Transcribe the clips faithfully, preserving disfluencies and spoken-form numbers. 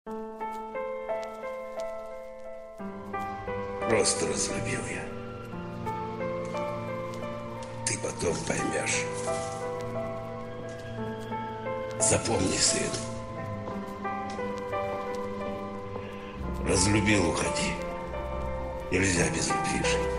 Просто разлюбил я. Ты потом поймешь. Запомни, сын. Разлюбил, уходи. Нельзя без любви жить.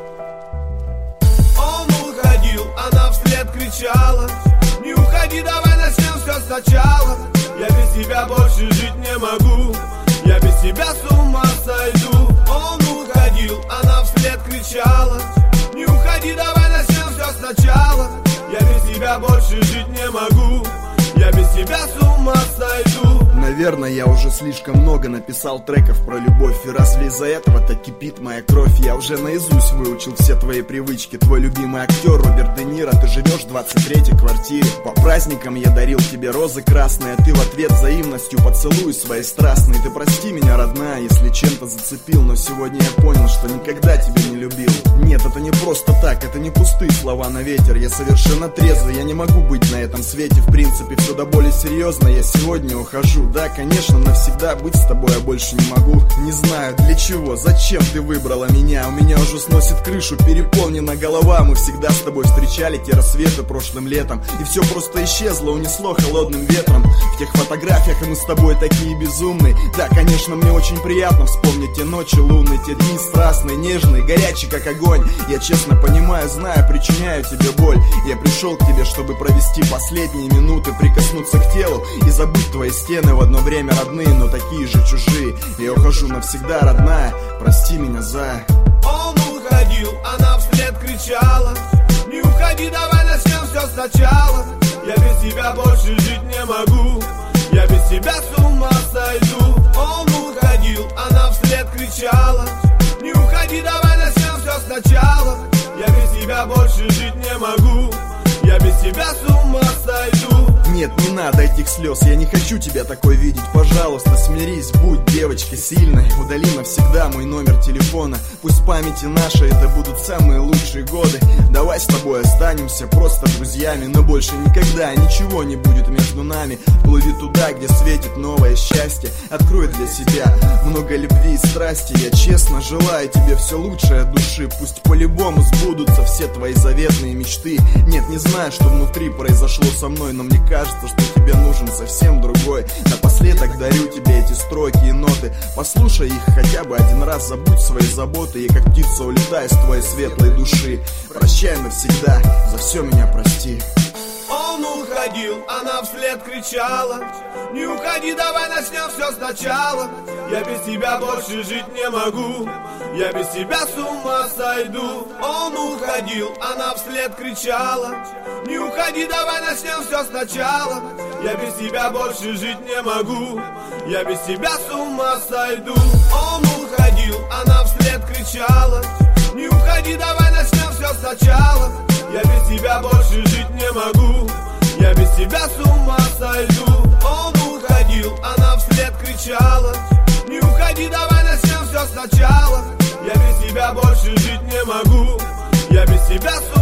Он уходил, она вслед кричала: не уходи, давай начнем все сначала. Я без тебя больше жить не могу. Я без тебя с ума сойду. Он уходил, она вслед кричала: не уходи, давай начнем все сначала. Я без тебя больше жить не могу. Я без тебя с ума сойду. Наверное, я уже слишком много написал треков про любовь. И разве из-за этого так кипит моя кровь? Я уже наизусть выучил все твои привычки. Твой любимый актер Роберт Де Ниро. Ты живешь в двадцать третьей квартире. По праздникам я дарил тебе розы красные, а ты в ответ взаимностью поцелуй свои страстные. Ты прости меня, родная, если чем-то зацепил, но сегодня я понял, что никогда тебя не любил. Нет, это не просто так, это не пустые слова на ветер. Я совершенно трезвый, я не могу быть на этом свете. В принципе, все до боли серьезно, я сегодня ухожу. Да, конечно, навсегда быть с тобой я больше не могу. Не знаю для чего, зачем ты выбрала меня. У меня уже сносит крышу, переполнена голова. Мы всегда с тобой встречали те рассветы прошлым летом, и все просто исчезло, унесло холодным ветром. В тех фотографиях мы с тобой такие безумные. Да, конечно, мне очень приятно вспомнить те ночи лунные, те дни страстные, нежные, горячие как огонь. Я честно понимаю, знаю, причиняю тебе боль. Я пришел к тебе, чтобы провести последние минуты, прикоснуться к телу и забыть твои стены, в одно время родные, но такие же чужие. Я ухожу навсегда, родная, прости меня за... Он уходил, она вслед кричала: не уходи, давай начнем все сначала. Я без тебя больше жить не могу. Я без тебя с ума сойду. Он уходил, она вслед кричала: не уходи, давай начнем все сначала. Я без тебя больше жить не могу. Я без тебя с ума сойду. Нет, не надо этих слез, я не хочу тебя такой видеть. Пожалуйста, смирись, будь девочкой сильной. Удали навсегда мой номер телефона. Пусть в памяти нашей это будут самые лучшие годы. Давай с тобой останемся просто друзьями, но больше никогда ничего не будет между нами. Плыви туда, где светит новое счастье. Открой для себя много любви и страсти. Я честно желаю тебе все лучшее от души. Пусть по-любому сбудутся все твои заветные мечты. Нет, не знаю, что внутри произошло со мной, но мне кажется, что тебе нужен совсем другой. Напоследок дарю тебе эти строки и ноты. Послушай их хотя бы один раз, забудь свои заботы. И как птица улетай с твоей светлой души. Прощай навсегда, за все меня прости. Он уходил, она вслед кричала: не уходи, давай начнем все сначала. Я без тебя больше жить не могу. Я без тебя с ума сойду. Он уходил, она вслед кричала: не уходи, давай начнем все сначала. Я без тебя больше жить не могу. Я без тебя с ума сойду. Он уходил, она вслед кричала: не уходи, давай начнем все сначала. Я без тебя больше жить не могу. Я без тебя с ума сойду. Он уходил, она вслед кричала: не уходи, давай начнем все сначала. Я без тебя больше жить не могу. Я без тебя с